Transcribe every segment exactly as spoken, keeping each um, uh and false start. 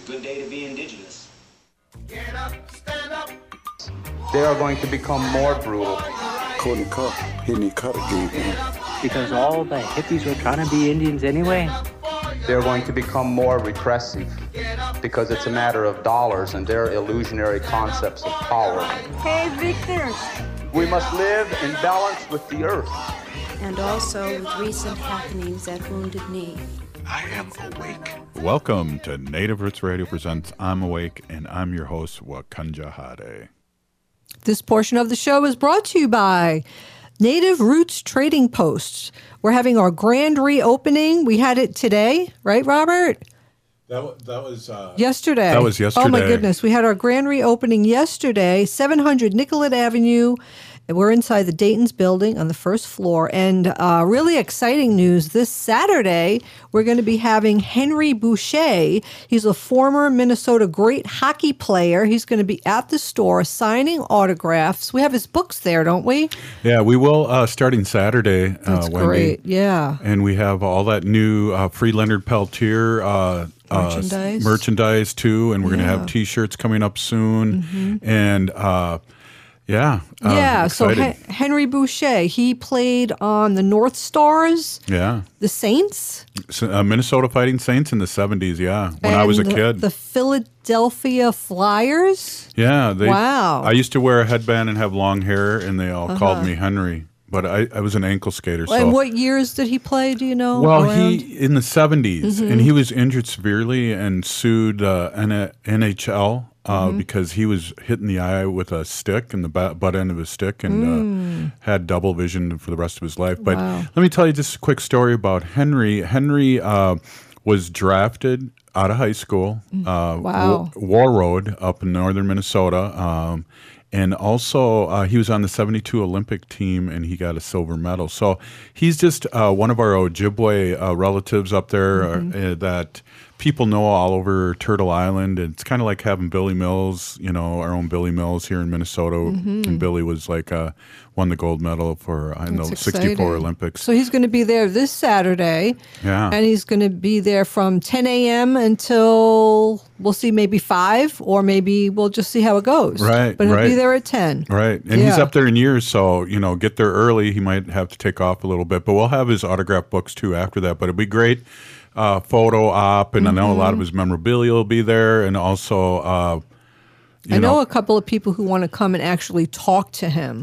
Good day to be indigenous. Get up, stand up. They are going to become more brutal. Courtney Cup, Henry Cutter gave him. Because all the hippies were trying to be Indians anyway. They're going to become more repressive because it's a matter of dollars and their illusionary concepts of power. Hey, Victor. We must live in balance with the earth. And also with recent happenings at Wounded Knee. I am awake. Welcome to Native Roots Radio presents I'm Awake, and I'm your host, Wakanja Hade. This portion of the show is brought to you by Native Roots Trading Posts. We're having our grand reopening. We had it today, right, Robert? That, that was... Uh, yesterday. That was yesterday. Oh, my goodness. We had our grand reopening yesterday, seven hundred Nicollet Avenue. We're inside the Dayton's building on the first floor. And uh, really exciting news, this Saturday, we're going to be having Henry Boucher. He's a former Minnesota great hockey player. He's going to be at the store signing autographs. We have his books there, don't we? Yeah, we will uh, starting Saturday, That's uh, Wendy. Great, yeah. And we have all that new uh, free Leonard Peltier uh, merchandise. Uh, merchandise, too. And we're yeah. going to have T-shirts coming up soon. Mm-hmm. And... Uh, Yeah. Uh, yeah. So Hen- Henry Boucher, he played on the North Stars. Yeah. The Saints. So, uh, Minnesota Fighting Saints in the seventies. Yeah. When and I was a the, kid. The Philadelphia Flyers. Yeah. They, wow. I used to wear a headband and have long hair, and they all uh-huh. called me Henry. But I, I was an ankle skater. So. And what years did he play? Do you know? Well, around? he in the seventies, mm-hmm. and he was injured severely and sued uh, N H L. Uh, mm-hmm. because he was hit in the eye with a stick and the butt end of his stick and mm. uh, had double vision for the rest of his life. But wow. let me tell you just a quick story about Henry. Henry uh, was drafted out of high school, uh, wow. War Road up in northern Minnesota. Um, and also uh, he was on the seventy-two Olympic team and he got a silver medal. So he's just uh, one of our Ojibwe uh, relatives up there mm-hmm. uh, that people know all over Turtle Island. It's kind of like having Billy Mills, you know, our own Billy Mills here in Minnesota. Mm-hmm. And Billy was like, uh, won the gold medal for I know sixty-four Olympics. So he's going to be there this Saturday. Yeah. And he's going to be there from ten a.m. until, we'll see, maybe five, or maybe we'll just see how it goes. Right, But he'll right. be there at ten. Right. And yeah. he's up there in years, so, you know, get there early. He might have to take off a little bit. But we'll have his autograph books, too, after that. But it'll be great. Uh, photo op, and mm-hmm. I know a lot of his memorabilia will be there, and also, uh, you I know, know a couple of people who want to come and actually talk to him,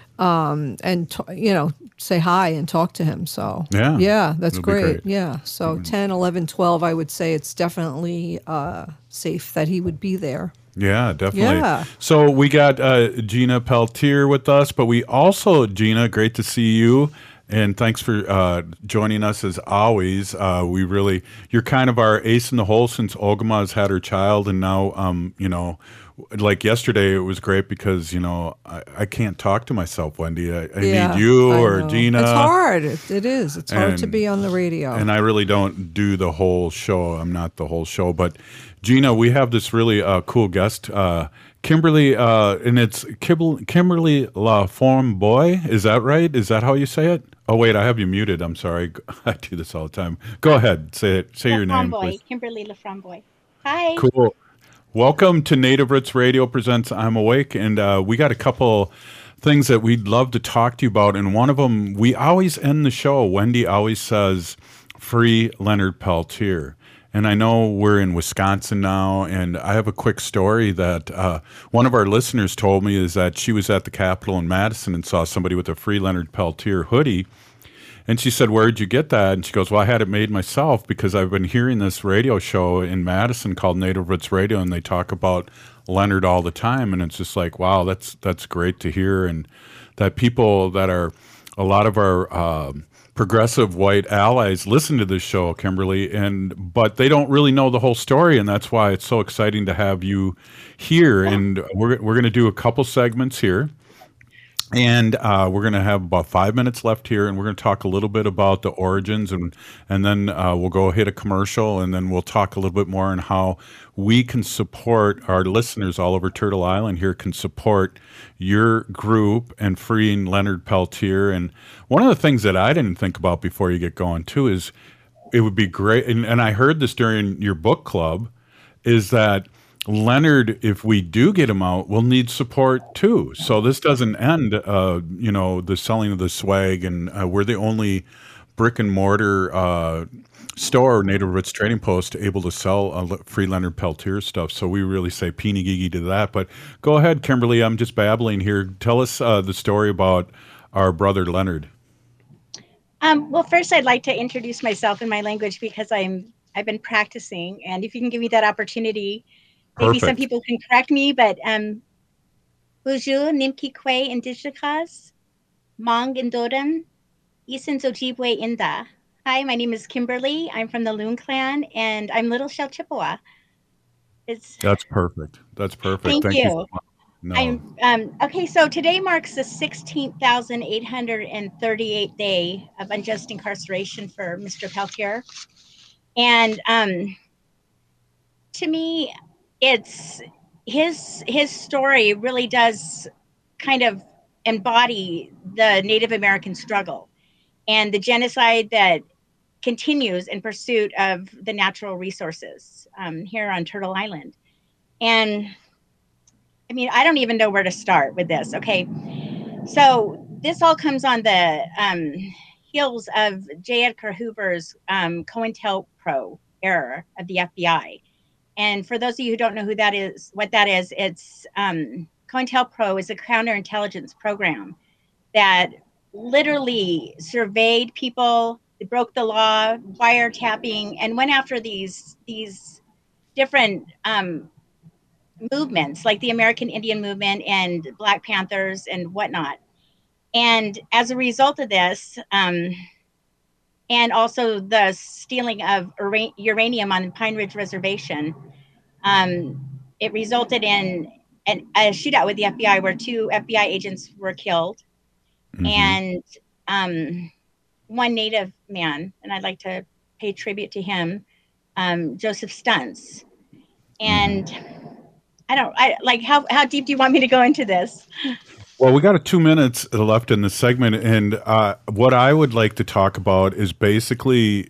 um, and t- you know, say hi and talk to him. So yeah, yeah, that's great. great. Yeah, so mm-hmm. ten, eleven, twelve, I would say it's definitely uh, safe that he would be there. Yeah, definitely. Yeah. So we got uh, Gina Peltier with us, but we also, Gina, great to see you. And thanks for uh, joining us as always. Uh, we really, you're kind of our ace in the hole since Ogama has had her child. And now, um, you know, like yesterday, it was great because, you know, I, I can't talk to myself, Wendy. I, I yeah, need you I or know. Gina. It's hard. It, it is. It's hard and, to be on the radio. And I really don't do the whole show. I'm not the whole show. But Gina, we have this really uh, cool guest, uh, Kimberly, uh, and it's Kib- Kimberly LaForme-Boy. Is that right? Is that how you say it? Oh, wait, I have you muted. I'm sorry. I do this all the time. Go ahead. Say it. Say your name, please. Kimberly LaForme-Boy. Hi. Cool. Welcome to Native Roots Radio presents I'm Awake, and uh, we got a couple things that we'd love to talk to you about, and one of them, we always end the show. Wendy always says, free Leonard Peltier. And I know we're in Wisconsin now, and I have a quick story that uh, one of our listeners told me is that she was at the Capitol in Madison and saw somebody with a free Leonard Peltier hoodie. And she said, where'd you get that? And she goes, well, I had it made myself because I've been hearing this radio show in Madison called Native Roots Radio, and they talk about Leonard all the time. And it's just like, wow, that's that's great to hear. And that people that are, a lot of our uh, progressive white allies listen to this show, Kimberly, and but they don't really know the whole story, and that's why it's so exciting to have you here. And we're we're going to do a couple segments here, and uh, we're going to have about five minutes left here, and we're going to talk a little bit about the origins, and and then uh, we'll go hit a commercial, and then we'll talk a little bit more on how we can support our listeners all over Turtle Island here can support your group and freeing Leonard Peltier. And one of the things that I didn't think about before you get going too is it would be great, and, and I heard this during your book club, is that Leonard, if we do get him out, will need support too. So this doesn't end, uh, you know, the selling of the swag, and uh, we're the only brick and mortar uh, store, Native Roots Trading Post, able to sell uh, free Leonard Peltier stuff. So we really say peeny gigi to that. But go ahead, Kimberly. I'm just babbling here. Tell us uh, the story about our brother Leonard. Um, well, first, I'd like to introduce myself in my language because I'm I've been practicing, and if you can give me that opportunity. Maybe Perfect. some people can correct me, but um, Bonjour, Nimki Kwe Indigikas, Mong Indodan, Isin Zojibwe Inda. Hi, my name is Kimberly. I'm from the Loon Clan, and I'm Little Shell Chippewa. It's That's perfect. That's perfect. Thank Thank you. you so much. No. I'm um, okay. So today marks the sixteen thousand eight hundred thirty-eighth day of unjust incarceration for Mister Peltier, and um, to me, it's his his story really does kind of embody the Native American struggle and the genocide that continues in pursuit of the natural resources um, here on Turtle Island. And I mean, I don't even know where to start with this. Okay, so this all comes on the um, heels of J. Edgar Hoover's um, COINTELPRO era of the F B I. And for those of you who don't know who that is, what that is, it's um, COINTELPRO is a counterintelligence program that literally surveyed people, they broke the law, wiretapping, and went after these these different um, movements, like the American Indian movement and Black Panthers and whatnot. And as a result of this, um, and also the stealing of ura- uranium on the Pine Ridge Reservation, um, it resulted in an, a shootout with the F B I where two F B I agents were killed, mm-hmm. and um, one Native man, and I'd like to pay tribute to him, um, Joseph Stunts. And mm-hmm. I don't, I like how how deep do you want me to go into this? Well, we got a two minutes left in this segment, and uh, what I would like to talk about is basically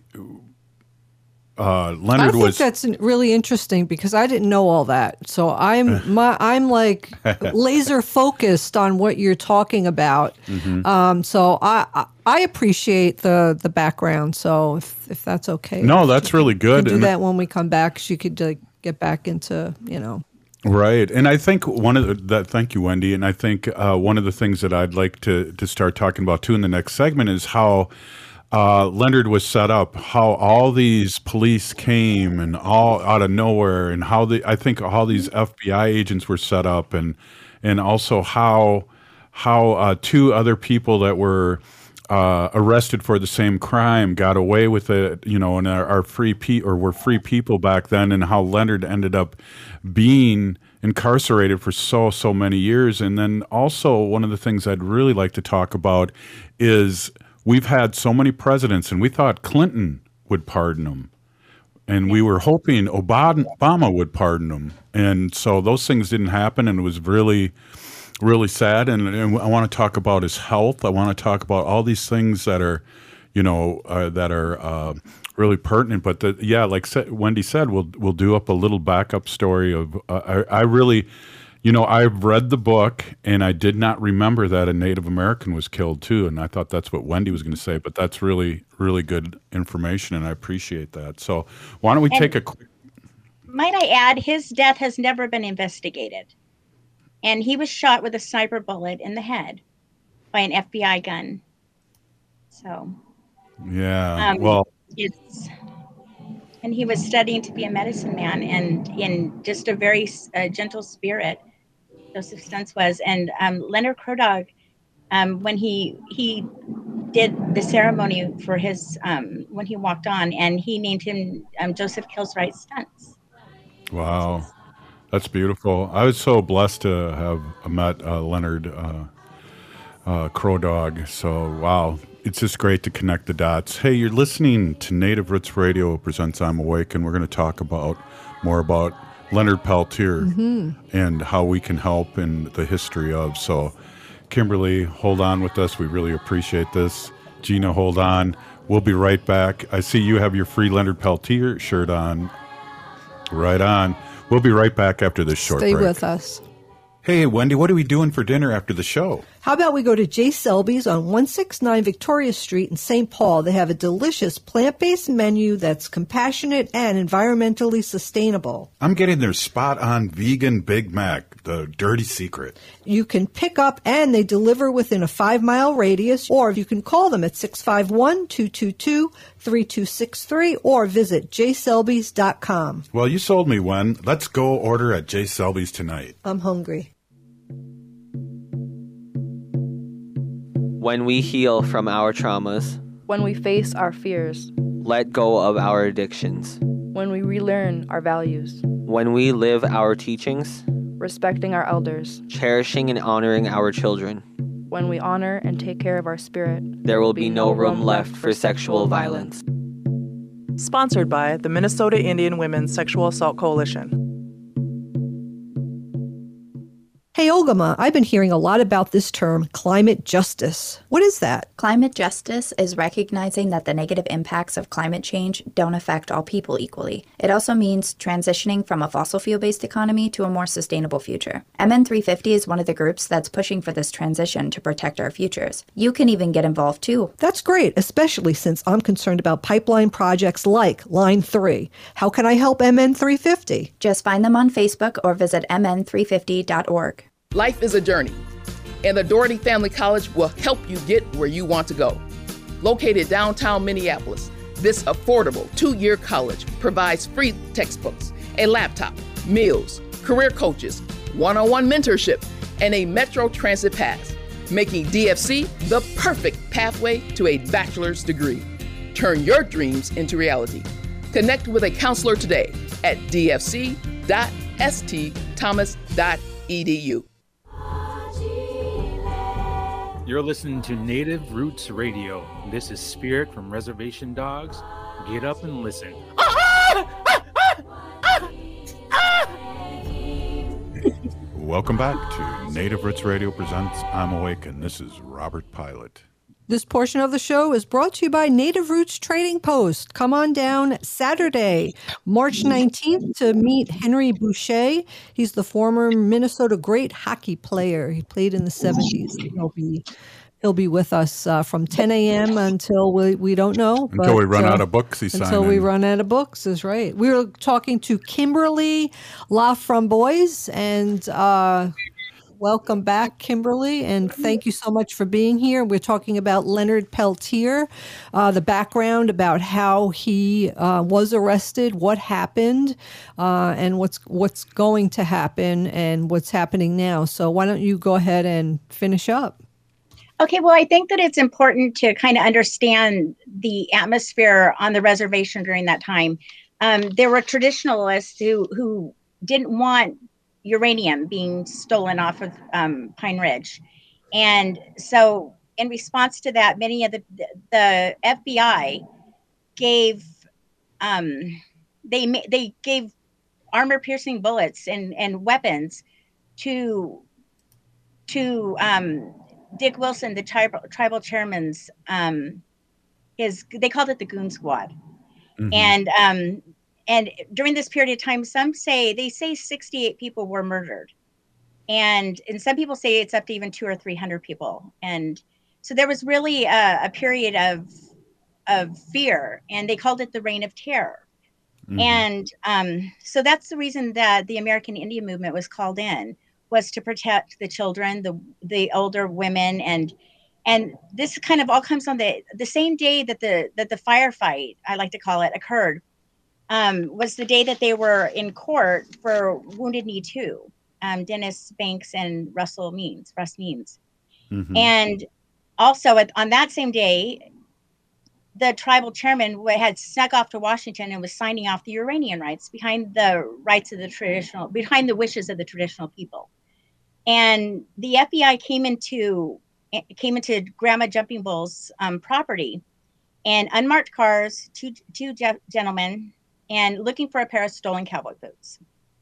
uh, Leonard I think was. That's really interesting because I didn't know all that, so I'm my I'm like laser focused on what you're talking about. Mm-hmm. Um, so I, I I appreciate the the background. So if if that's okay, no, that's really good. Do and that when we come back. So you could like, get back into you know. Right. And I think one of the, that, thank you, Wendy. And I think uh, one of the things that I'd like to, to start talking about too in the next segment is how uh, Leonard was set up, how all these police came and all out of nowhere, and how the, I think how these F B I agents were set up, and, and also how, how uh, two other people that were uh, arrested for the same crime got away with it, you know, and are, are free pe- or were free people back then, and how Leonard ended up being incarcerated for so, so many years. And then also one of the things I'd really like to talk about is we've had so many presidents, and we thought Clinton would pardon them. And we were hoping Obama would pardon them. And so those things didn't happen, and it was really, really sad. And, and I want to talk about his health. I want to talk about all these things that are, you know, uh, that are uh, really pertinent. But the, yeah, like sa- Wendy said, we'll we'll do up a little backup story of. Uh, I, I really, you know, I've read the book, and I did not remember that a Native American was killed too. And I thought that's what Wendy was going to say. But that's really, really good information, and I appreciate that. So why don't we and take a quick. Might I add, his death has never been investigated. And he was shot with a sniper bullet in the head by an F B I gun. So, yeah, um, well, it's, and he was studying to be a medicine man, and in just a very uh, gentle spirit, Joseph Stunts was. And um, Leonard Crow Dog, um, when he he did the ceremony for his um, when he walked on, and he named him um, Joseph Kills-Right Stunts. Wow. That's beautiful. I was so blessed to have met uh, Leonard uh, uh, Crow Dog. So, wow. It's just great to connect the dots. Hey, you're listening to Native Roots Radio presents I'm Awake, and we're going to talk about more about Leonard Peltier mm-hmm. and how we can help in the history of. So, Kimberly, hold on with us. We really appreciate this. Gina, hold on. We'll be right back. I see you have your free Leonard Peltier shirt on. Right on. We'll be right back after this short Stay break. with us. Hey, Wendy, what are we doing for dinner after the show? How about we go to J. Selby's on one sixty-nine Victoria Street in Saint Paul? They have a delicious plant-based menu that's compassionate and environmentally sustainable. I'm getting their spot-on vegan Big Mac, the dirty secret. You can pick up and they deliver within a five-mile radius, or you can call them at six five one, two two two, three two six three or visit j selbys dot com. Well, you sold me, Wen. Let's go order at J. Selby's tonight. I'm hungry. When we heal from our traumas, when we face our fears, let go of our addictions, when we relearn our values, when we live our teachings, respecting our elders, cherishing and honoring our children, when we honor and take care of our spirit, there will be no room left for sexual violence. Sponsored by the Minnesota Indian Women's Sexual Assault Coalition. Hey, Ogama, I've been hearing a lot about this term, climate justice. What is that? Climate justice is recognizing that the negative impacts of climate change don't affect all people equally. It also means transitioning from a fossil fuel-based economy to a more sustainable future. M N three fifty is one of the groups that's pushing for this transition to protect our futures. You can even get involved too. That's great, especially since I'm concerned about pipeline projects like Line three. How can I help M N three fifty? Just find them on Facebook or visit m n three fifty dot org. Life is a journey, and the Doherty Family College will help you get where you want to go. Located downtown Minneapolis, this affordable two-year college provides free textbooks, a laptop, meals, career coaches, one-on-one mentorship, and a Metro Transit pass, making D F C the perfect pathway to a bachelor's degree. Turn your dreams into reality. Connect with a counselor today at d f c dot s t thomas dot e d u. You're listening to Native Roots Radio. This is Spirit from Reservation Dogs. Get up and listen. Welcome back to Native Roots Radio presents I'm Awake, and this is Robert Pilot. This portion of the show is brought to you by Native Roots Trading Post. Come on down Saturday, March nineteenth, to meet Henry Boucher. He's the former Minnesota great hockey player. He played in the seventies. He'll be he'll be with us uh, from ten a.m. until we, we don't know. Until but, we run uh, out of books, he's Until we run out of books, is right. We were talking to Kimberly LaFramboise, and uh, welcome back, Kimberly, and thank you so much for being here. We're talking about Leonard Peltier, uh, the background about how he uh, was arrested, what happened, uh, and what's what's going to happen, and what's happening now. So why don't you go ahead and finish up? Okay, well, I think that it's important to kind of understand the atmosphere on the reservation during that time. Um, there were traditionalists who who didn't want uranium being stolen off of um, Pine Ridge. And so in response to that, many of the, the F B I gave, um, they, they gave armor piercing bullets and, and weapons to, to um, Dick Wilson, the tribal, tribal chairman's, um, his, they called it the Goon Squad. Mm-hmm. And, um, And during this period of time, some say, they say sixty-eight people were murdered. And, and some people say it's up to even two or three hundred people. And so there was really a, a period of, of fear, and they called it the Reign of Terror. Mm-hmm. And um, so that's the reason that the American Indian movement was called in, was to protect the children, the, the older women. And, and this kind of all comes on the, the same day that the, that the firefight, I like to call it, occurred. Um, was the day that they were in court for Wounded Knee two, um, Dennis Banks and Russell Means, Russ Means. Mm-hmm. And also at, on that same day, the tribal chairman had snuck off to Washington and was signing off the uranium rights behind the rights of the traditional, behind the wishes of the traditional people. And the F B I came into, came into Grandma Jumping Bull's um, property, and unmarked cars, two, two ge- gentlemen, and looking for a pair of stolen cowboy boots.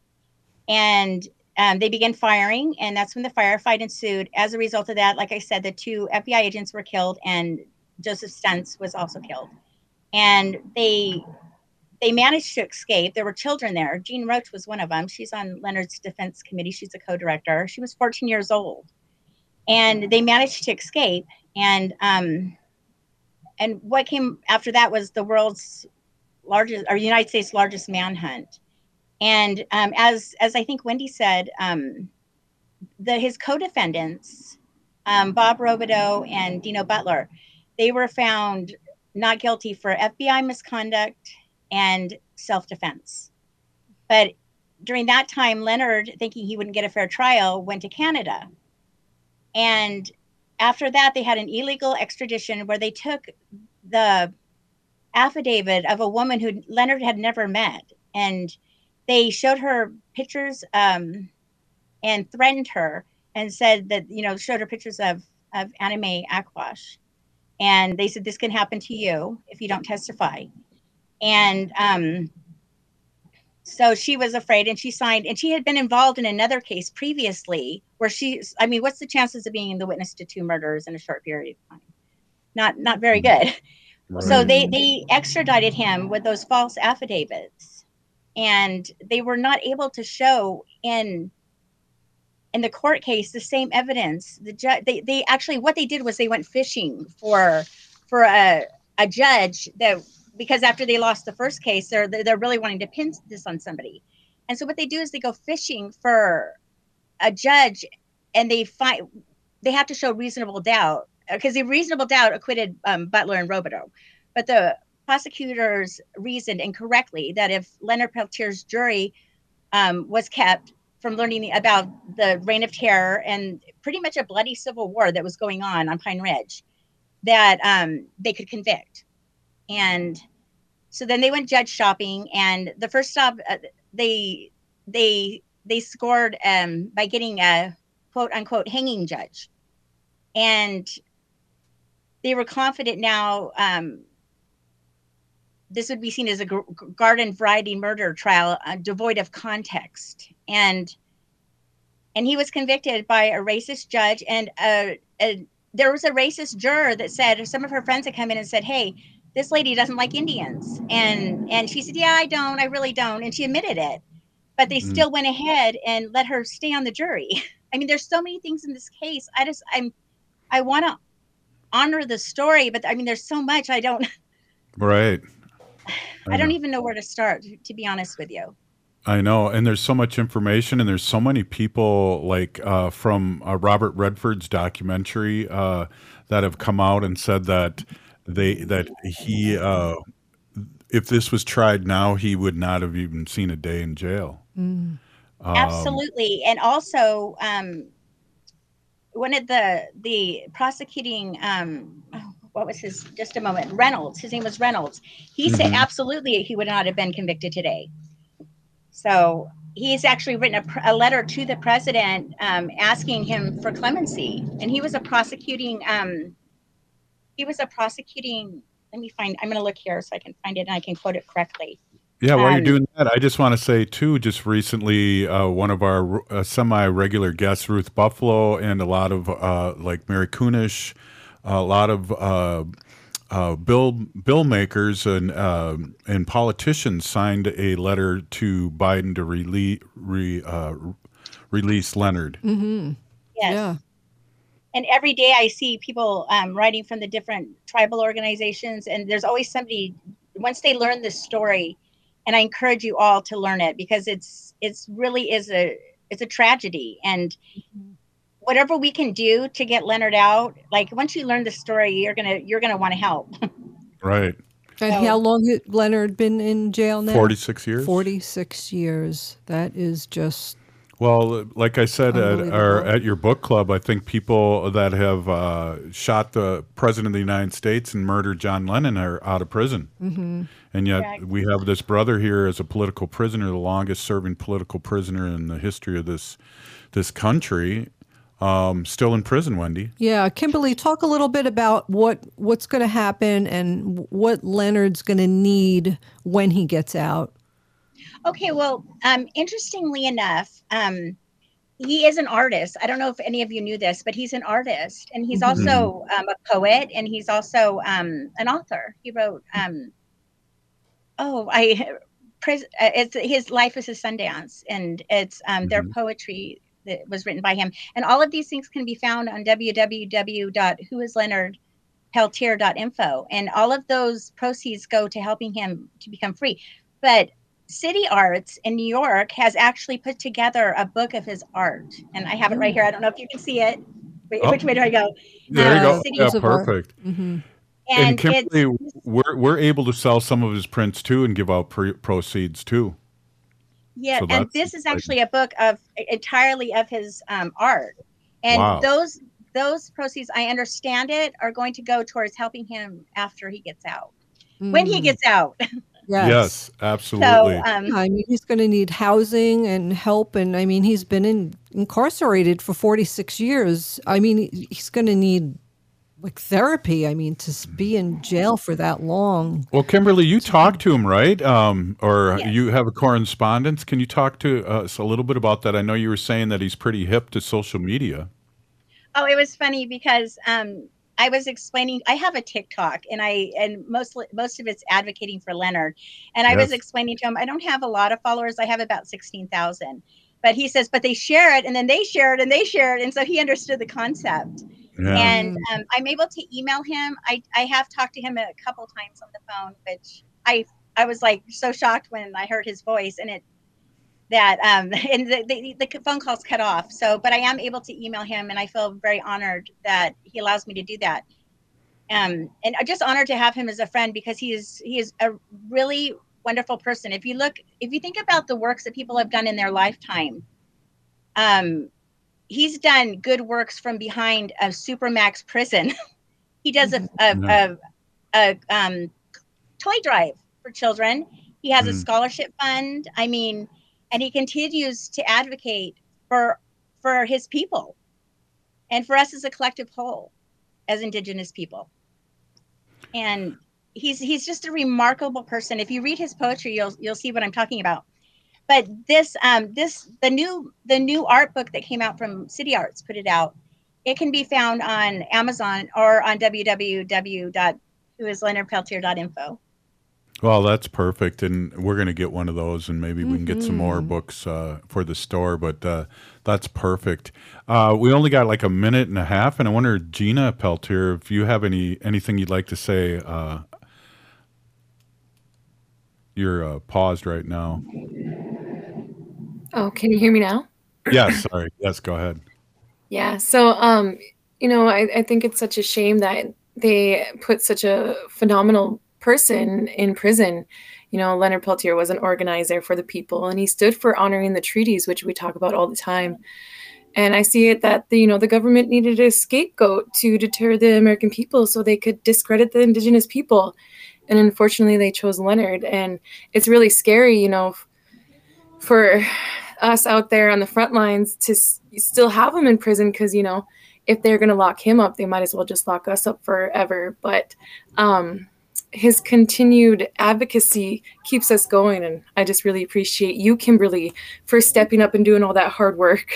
And um, they began firing, and that's when the firefight ensued. As a result of that, like I said, the two F B I agents were killed, and Joseph Stuntz was also killed. And they they managed to escape. There were children there. Jean Roach was one of them. She's on Leonard's defense committee. She's a co-director. She was fourteen years old. And they managed to escape. And um, and what came after that was the world's largest, or United States' largest manhunt. And um, as as I think Wendy said, um, the his co-defendants, um, Bob Robideau and Dino Butler, they were found not guilty for F B I misconduct and self-defense. But during that time, Leonard, thinking he wouldn't get a fair trial, went to Canada. And after that, they had an illegal extradition where they took the affidavit of a woman who Leonard had never met. And they showed her pictures um, and threatened her and said that, you know, showed her pictures of, of Anna Mae Aquash. And they said, this can happen to you if you don't testify. And um, so she was afraid, and she signed, and she had been involved in another case previously where she, I mean, what's the chances of being the witness to two murders in a short period of time? Not, not very good. Right. So they, they extradited him with those false affidavits, and they were not able to show in, in the court case the same evidence. The judge, they, they actually, what they did was they went fishing for, for a, a judge that, because after they lost the first case, they're they're really wanting to pin this on somebody. And so what they do is they go fishing for a judge, and they find they have to show reasonable doubt, because the reasonable doubt acquitted um, Butler and Robideau. But the prosecutors reasoned incorrectly that if Leonard Peltier's jury um, was kept from learning about the Reign of Terror and pretty much a bloody civil war that was going on on Pine Ridge, that um, they could convict. And so then they went judge shopping, and the first stop uh, they they they scored um, by getting a quote unquote hanging judge, and they were confident now um, this would be seen as a g- garden variety murder trial uh, devoid of context, and and he was convicted by a racist judge, and a, a, there was a racist juror that said, some of her friends had come in and said, hey, this lady doesn't like Indians. And and she said, yeah, I don't, I really don't. And she admitted it. But they mm-hmm. still went ahead and let her stay on the jury. I mean, there's so many things in this case. I just, I'm, I want to honor the story, but I mean, there's so much I don't. Right. I, I don't even know where to start, to be honest with you. I know. And there's so much information, and there's so many people like uh, from uh, Robert Redford's documentary uh, that have come out and said that They that he, uh, if this was tried now, he would not have even seen a day in jail. Mm. Um, Absolutely, and also um, one of the the prosecuting, um, what was his? Just a moment, Reynolds. His name was Reynolds. He mm-hmm. said absolutely he would not have been convicted today. So he's actually written a, a letter to the president um, asking him for clemency, and he was a prosecuting. Um, He was a prosecuting, let me find, I'm going to look here so I can find it and I can quote it correctly. Yeah, while um, you're doing that, I just want to say, too, just recently, uh, one of our uh, semi-regular guests, Ruth Buffalo, and a lot of, uh, like Mary Kunish, a lot of uh, uh, bill bill makers and, uh, and politicians signed a letter to Biden to release, re, uh, release Leonard. Mm-hmm. Yes. Yeah. And every day I see people um, writing from the different tribal organizations, and there's always somebody, once they learn this story, and I encourage you all to learn it, because it's it's really is a it's a tragedy, and whatever we can do to get Leonard out, like once you learn the story, you're gonna you're gonna want to help. Right. And so, how long had Leonard been in jail now? forty-six years. forty-six years. That is just. Well, like I said at, our, at your book club, I think people that have uh, shot the president of the United States and murdered John Lennon are out of prison. Mm-hmm. And yet Correct. we have this brother here as a political prisoner, the longest serving political prisoner in the history of this this country, um, still in prison, Wendy. Yeah. Kimberly, talk a little bit about what, what's going to happen and what Leonard's going to need when he gets out. Okay, well, um, interestingly enough, um, he is an artist. I don't know if any of you knew this, but he's an artist, and he's also um, a poet, and he's also um, an author. He wrote, um, oh, I, pres- uh, it's his life is his Sundance, and it's um, their Mhm. poetry that was written by him, and all of these things can be found on w w w dot who is leonard peltier dot info, and all of those proceeds go to helping him to become free. But City Arts in New York has actually put together a book of his art, and I have it right here. I don't know if you can see it. Wait, Oh. which way do I go? There you Uh, go. City Yeah, Arts. perfect. Mm-hmm. And And Kimberly, it's we're we're able to sell some of his prints too and give out pre- proceeds too. yeah, So and that's this is exciting. actually a book of entirely of his um, art, and Wow. those those proceeds, I understand it, are going to go towards helping him after he gets out, when he Mm. gets out. Yes. Yes, absolutely. So, um, Yeah, I mean, he's going to need housing and help. And I mean, he's been in, incarcerated for forty-six years. I mean, he- he's going to need like therapy. I mean, to s- be in jail for that long. Well, Kimberly, you talked to him, right? Um, or Yes. you have a correspondence. Can you talk to us a little bit about that? I know you were saying that he's pretty hip to social media. Oh, it was funny because um, I was explaining. I have a TikTok, and I and most most of it's advocating for Leonard. And I was Yes. explaining to him, I don't have a lot of followers. I have about sixteen thousand. But he says, but they share it, and then they share it, and they share it, and so he understood the concept. Yeah. And um, I'm able to email him. I I have talked to him a couple times on the phone, which I I was like so shocked when I heard his voice, and it. That um and the, the the phone calls cut off, so but I am able to email him, and I feel very honored that he allows me to do that, um and I'm just honored to have him as a friend, because he is he is a really wonderful person. If you look if you think about the works that people have done in their lifetime, um he's done good works from behind a supermax prison. He does a a, Yeah. a, a um toy drive for children. He has a Mm. scholarship fund. I mean, and he continues to advocate for for his people and for us as a collective whole, as Indigenous people. And he's he's just a remarkable person. If you read his poetry, you'll you'll see what I'm talking about. But this um this the new the new art book that came out from City Arts put it out. It can be found on Amazon or on w w w dot who is leonard peltier dot info. Well, that's perfect, and we're going to get one of those, and maybe we can get some more Mhm. books uh, for the store. But uh, that's perfect. Uh, we only got like a minute and a half, and I wonder, Gina Peltier, if you have any anything you'd like to say. Uh, you're uh, paused right now. Oh, can you hear me now? Yes, sorry. Yes, go ahead. Yeah. So, um, you know, I, I think it's such a shame that they put such a phenomenal person in prison. You know, Leonard Peltier was an organizer for the people, and he stood for honoring the treaties, which we talk about all the time. And I see it that the, you know, the government needed a scapegoat to deter the American people so they could discredit the Indigenous people. And unfortunately, they chose Leonard. And it's really scary, you know, for us out there on the front lines to s- still have him in prison, because, you know, if they're going to lock him up, they might as well just lock us up forever. But um, his continued advocacy keeps us going. And I just really appreciate you, Kimberly, for stepping up and doing all that hard work.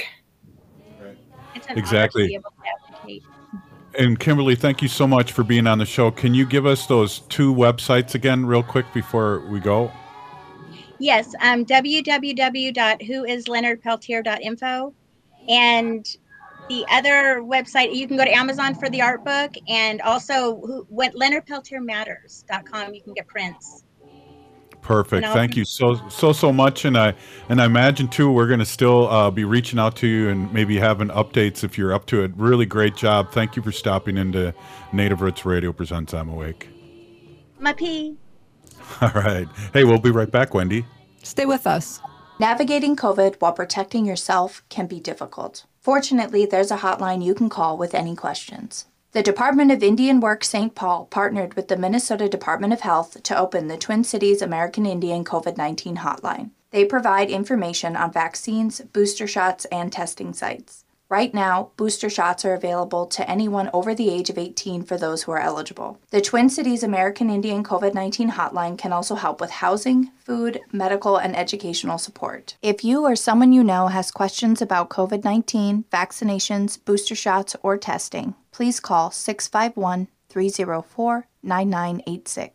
It's an Exactly. honor to be able to advocate. And Kimberly, thank you so much for being on the show. Can you give us those two websites again real quick before we go? Yes, um, w w w dot who is leonard peltier dot info, and the other website, you can go to Amazon for the art book, and also who, what leonard peltier matters dot com. You can get prints. Perfect. And I'll- Thank you so so so much. And I and I imagine too we're going to still uh, be reaching out to you and maybe having updates if you're up to it. Really great job. Thank you for stopping into Native Roots Radio presents I'm Awake. My P. All right. Hey, we'll be right back, Wendy. Stay with us. Navigating COVID while protecting yourself can be difficult. Fortunately, there's a hotline you can call with any questions. The Department of Indian Work Saint Paul partnered with the Minnesota Department of Health to open the Twin Cities American Indian COVID nineteen hotline. They provide information on vaccines, booster shots, and testing sites. Right now, booster shots are available to anyone over the age of eighteen for those who are eligible. The Twin Cities American Indian COVID nineteen hotline can also help with housing, food, medical, and educational support. If you or someone you know has questions about COVID nineteen, vaccinations, booster shots, or testing, please call six five one, three zero four, nine nine eight six.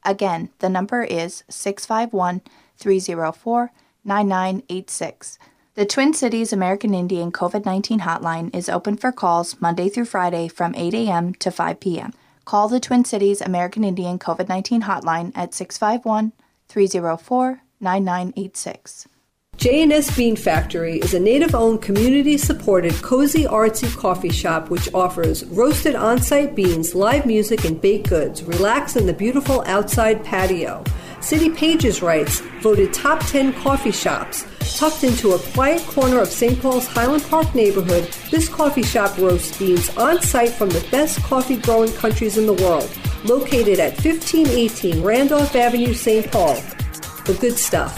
Again, the number is six five one, three zero four, nine nine eight six. The Twin Cities American Indian COVID nineteen hotline is open for calls Monday through Friday from eight a.m. to five p.m. Call the Twin Cities American Indian COVID nineteen hotline at six five one, three zero four, nine nine eight six. J and S Bean Factory is a native-owned, community-supported, cozy, artsy coffee shop which offers roasted on-site beans, live music, and baked goods. Relax in the beautiful outside patio. City Pages writes, voted top ten coffee shops. Tucked into a quiet corner of Saint Paul's Highland Park neighborhood, this coffee shop roasts beans on-site from the best coffee-growing countries in the world. Located at fifteen eighteen Randolph Avenue, Saint Paul. The good stuff.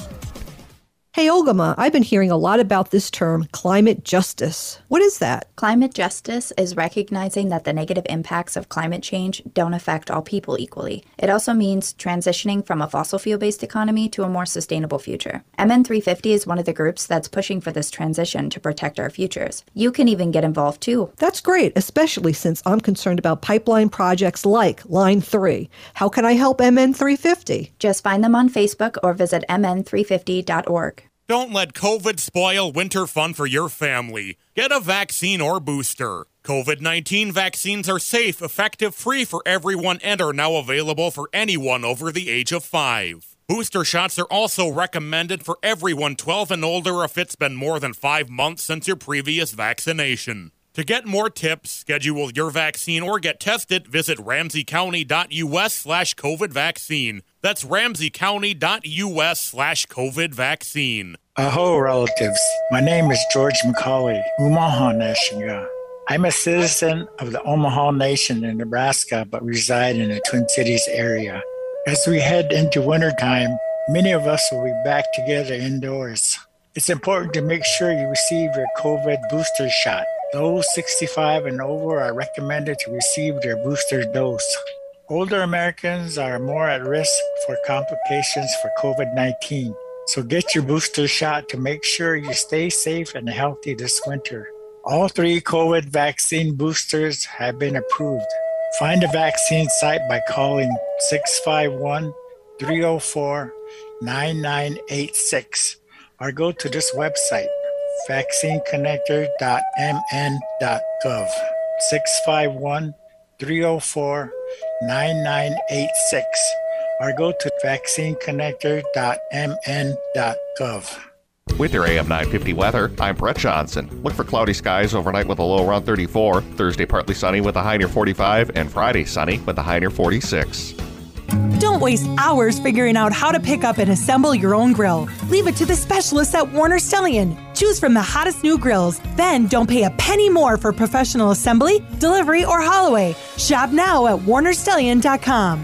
Hey, Ogama, I've been hearing a lot about this term, climate justice. What is that? Climate justice is recognizing that the negative impacts of climate change don't affect all people equally. It also means transitioning from a fossil fuel-based economy to a more sustainable future. M N three fifty is one of the groups that's pushing for this transition to protect our futures. You can even get involved too. That's great, especially since I'm concerned about pipeline projects like Line three. How can I help M N three fifty? Just find them on Facebook or visit m n three fifty dot org. Don't let COVID spoil winter fun for your family. Get a vaccine or booster. COVID nineteen vaccines are safe, effective, free for everyone, and are now available for anyone over the age of five. Booster shots are also recommended for everyone twelve and older if it's been more than five months since your previous vaccination. To get more tips, schedule your vaccine, or get tested, visit ramseycounty.us slash COVID vaccine. That's ramseycounty.us slash COVID vaccine. Aho, relatives. My name is George McCauley, Omaha Nation. I'm a citizen of the Omaha Nation in Nebraska, but reside in the Twin Cities area. As we head into wintertime, many of us will be back together indoors. It's important to make sure you receive your COVID booster shot. Those sixty-five and over are recommended to receive their booster dose. Older Americans are more at risk for complications for COVID nineteen, so get your booster shot to make sure you stay safe and healthy this winter. All three COVID vaccine boosters have been approved. Find a vaccine site by calling six five one, three zero four, nine nine eight six or go to this website, vaccine connector dot m n dot gov, six five one, three zero four, nine nine eight six or go to vaccine connector dot m n dot gov. With your A M nine fifty weather, I'm Brett Johnson. Look for cloudy skies overnight with a low around thirty-four, Thursday partly sunny with a high near forty-five, and Friday sunny with a high near forty-six. Don't waste hours figuring out how to pick up and assemble your own grill. Leave it to the specialists at Warner Stellian. Choose from the hottest new grills. Then don't pay a penny more for professional assembly, delivery, or haul away. Shop now at warner stellian dot com.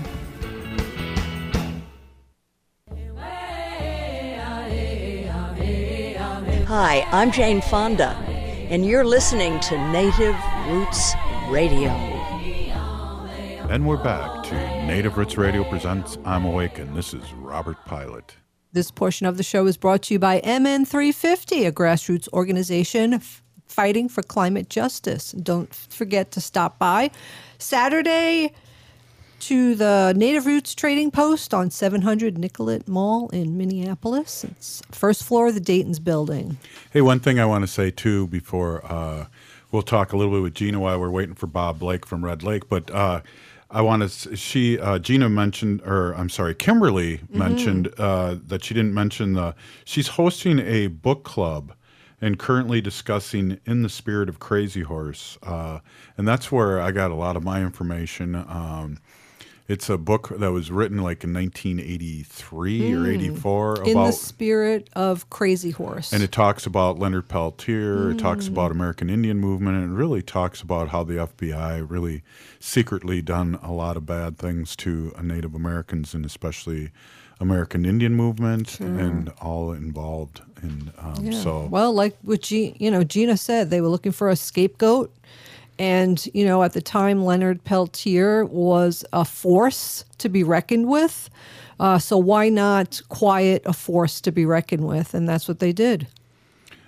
Hi, I'm Jane Fonda, and you're listening to Native Roots Radio. And we're back to Native Roots Radio presents I'm Awake, and this is Robert Pilot. This portion of the show is brought to you by M N three fifty, a grassroots organization f- fighting for climate justice. Don't forget to stop by Saturday to the Native Roots Trading Post on seven hundred Nicollet Mall in Minneapolis. It's first floor of the Dayton's building. Hey, one thing I want to say, too, before uh, we'll talk a little bit with Gina while we're waiting for Bob Blake from Red Lake, but uh, I want to, she, uh, Gina mentioned, or I'm sorry, Kimberly mm-hmm. mentioned uh, that she didn't mention the, she's hosting a book club and currently discussing In the Spirit of Crazy Horse. Uh, and that's where I got a lot of my information. Um, it's a book that was written like in nineteen eighty-three mm. or eighty-four. About, In the Spirit of Crazy Horse. And it talks about Leonard Peltier, mm. it talks about American Indian movement, and it really talks about how the F B I really secretly done a lot of bad things to Native Americans and especially American Indian movement sure. and all involved. In, um, yeah. so well, like what G, you know, Gina said, they were looking for a scapegoat. And, you know, at the time, Leonard Peltier was a force to be reckoned with. Uh, so why not quiet a force to be reckoned with? And that's what they did.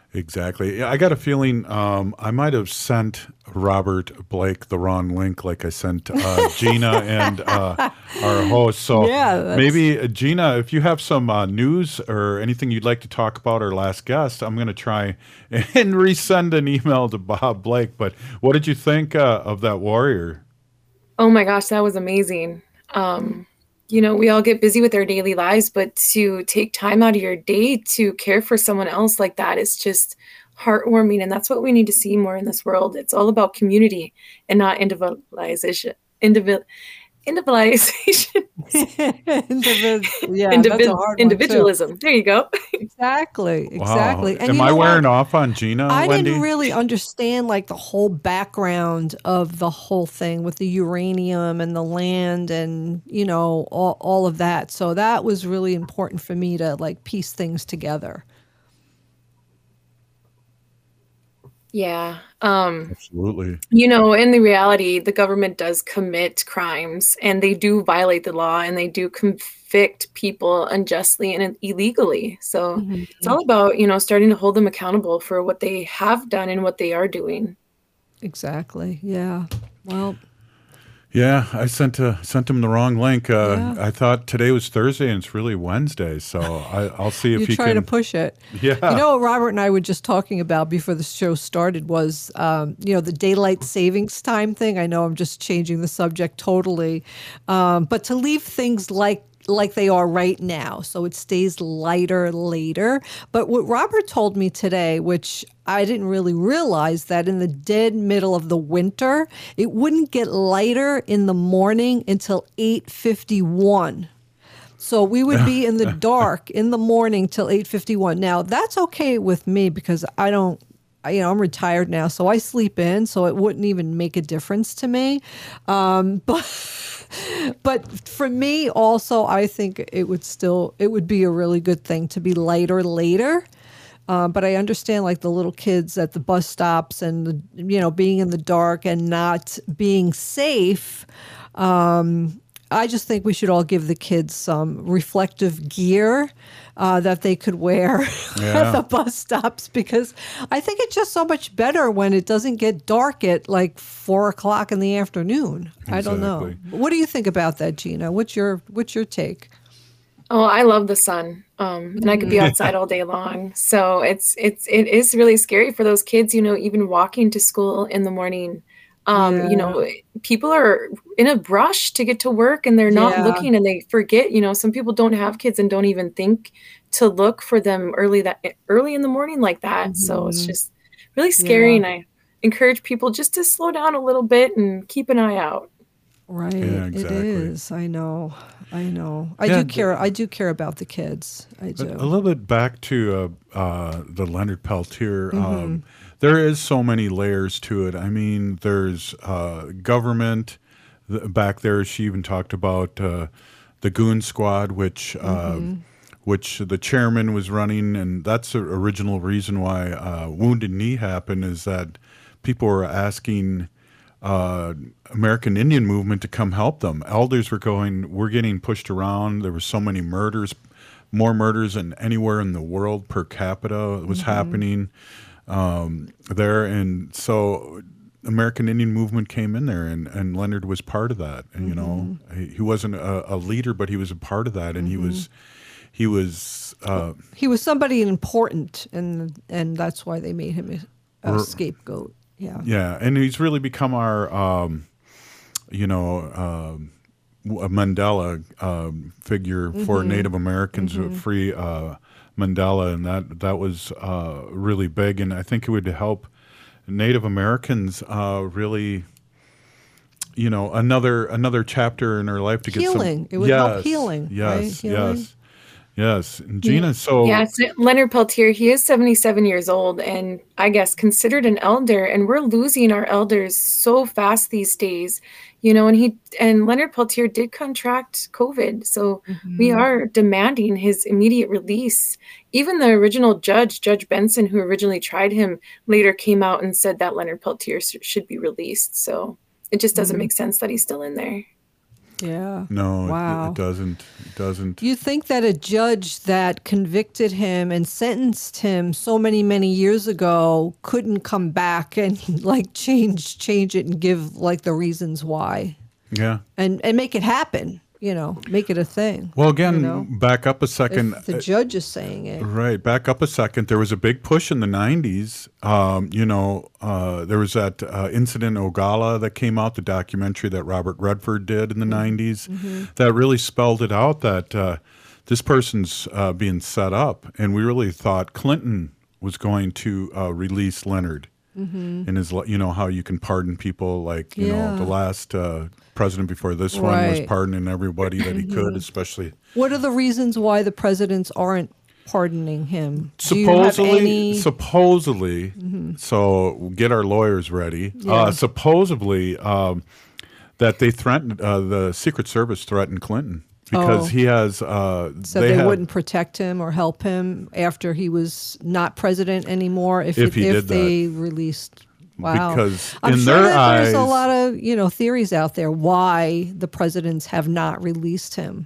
Exactly. Yeah, I got a feeling um, I might have sent Robert Blake the wrong link, like I sent uh, Gina and uh, our host. So Yeah, that's- maybe, uh, Gina, if you have some uh, news or anything you'd like to talk about our last guest, I'm going to try and resend an email to Bob Blake. But what did you think uh, of that warrior? Oh my gosh, that was amazing. Um, you know, we all get busy with our daily lives, but to take time out of your day to care for someone else like that is just heartwarming. And that's what we need to see more in this world. It's all about community and not individualization. Individual. Individualization. Individ- yeah, Individ- that's a hard one, too. individualism. There you go. Exactly, exactly. Wow. And Am you I know what? wearing off on Gina, I Wendy? didn't really understand like the whole background of the whole thing with the uranium and the land and, you know, all, all of that. So that was really important for me to like piece things together. Yeah. Um, Absolutely. You know, in the reality, the government does commit crimes and they do violate the law and they do convict people unjustly and illegally. So Mm-hmm. it's all about, you know, starting to hold them accountable for what they have done and what they are doing. Exactly. Yeah. Well, Yeah, I sent uh, sent him the wrong link. Uh, Yeah. I thought today was Thursday and it's really Wednesday, so I, I'll see if you he try can to push it. Yeah. You know what Robert and I were just talking about before the show started was, um, you know, the daylight savings time thing. I know I'm just changing the subject totally, um, but to leave things like like they are right now, so it stays lighter later. But what Robert told me today, which I didn't really realize, that in the dead middle of the winter, it wouldn't get lighter in the morning until eight fifty-one. So we would be in the dark in the morning till eight fifty-one. Now, that's okay with me because I don't, I- you know, I'm retired now, so I sleep in, so it wouldn't even make a difference to me. Um, but but for me also, I think it would still, it would be a really good thing to be lighter later. Uh, but I understand like the little kids at the bus stops and, the, you know, being in the dark and not being safe. Um, I just think we should all give the kids some reflective gear uh, that they could wear Yeah. at the bus stops, because I think it's just so much better when it doesn't get dark at like four o'clock in the afternoon. I don't know. Exactly. What do you think about that, Gina? What's your what's your take? Oh, I love the sun. Um, and I could be outside all day long. So it's it's it is really scary for those kids, you know, even walking to school in the morning. Um, Yeah. you know, people are in a rush to get to work and they're not Yeah. looking and they forget, you know, some people don't have kids and don't even think to look for them early that early in the morning like that. So it's Mhm. just really scary. Yeah. And I encourage people just to slow down a little bit and keep an eye out. Right. Yeah, It exactly. is. I know. I know. I Yeah, do care. I do care about the kids. I A, do. a little bit back to uh, uh, the Leonard Peltier. Mm-hmm. Um, there is so many layers to it. I mean, there's uh, government th- back there. She even talked about uh, the Goon Squad, which uh, Mm-hmm. which the chairman was running, and that's the original reason why uh, Wounded Knee happened. Is that people were asking uh, American Indian movement to come help them. Elders were going, we're getting pushed around. There were so many murders, more murders than anywhere in the world per capita was Mm-hmm. happening um, there. And so American Indian movement came in there, and, and Leonard was part of that. And, you know, Mm-hmm. he, he wasn't a, a leader, but he was a part of that. And he was, he was, uh, He was somebody important, and and that's why they made him a, a R- scapegoat. Yeah. yeah. And he's really become our, um, you know, um, a Mandela um, figure for Mhm. Native Americans, Mhm. free uh, Mandela, and that that was uh, really big. And I think it would help Native Americans uh, really, you know, another another chapter in our life to get Healing. some. It would help healing, Yes, right? Healing. yes, yes. And Gina, so Yeah, it's Leonard Peltier. He is seventy-seven years old and I guess considered an elder. And we're losing our elders so fast these days, you know. And he and Leonard Peltier did contract COVID, so we Mhm. are demanding his immediate release. Even the original judge, Judge Benson, who originally tried him, later came out and said that Leonard Peltier sh- should be released. So it just doesn't Mhm. make sense that he's still in there. Yeah. No, it- Wow. it, doesn't. It doesn't. You think that a judge that convicted him and sentenced him so many, many years ago couldn't come back and like change change it and give like the reasons why Yeah. and, and make it happen, you know, make it a thing. Well, again, you know? back up a second. If the judge is saying it. Right. Back up a second. There was a big push in the nineties. Um, you know, uh, there was that uh, incident in Ogalla that came out, the documentary that Robert Redford did in the nineties, Mhm. that really spelled it out that uh, this person's uh, being set up. And we really thought Clinton was going to uh, release Leonard. Mhm. And his, you know, how you can pardon people like, you Yeah. know, the last uh, president before this one was Right. pardoning everybody that he could, Mhm. especially. What are the reasons why the presidents aren't pardoning him? Do you have Supposedly, any? supposedly, Mhm. so get our lawyers ready. Yeah. Uh, supposedly, um, that they threatened, uh, the Secret Service threatened Clinton because Oh. he has. Uh, So they, have- wouldn't protect him or help him after he was not president anymore if If it, he if did that. they released. Wow. Because I'm in sure their that there's eyes- a lot of, you know, theories out there why the presidents have not released him.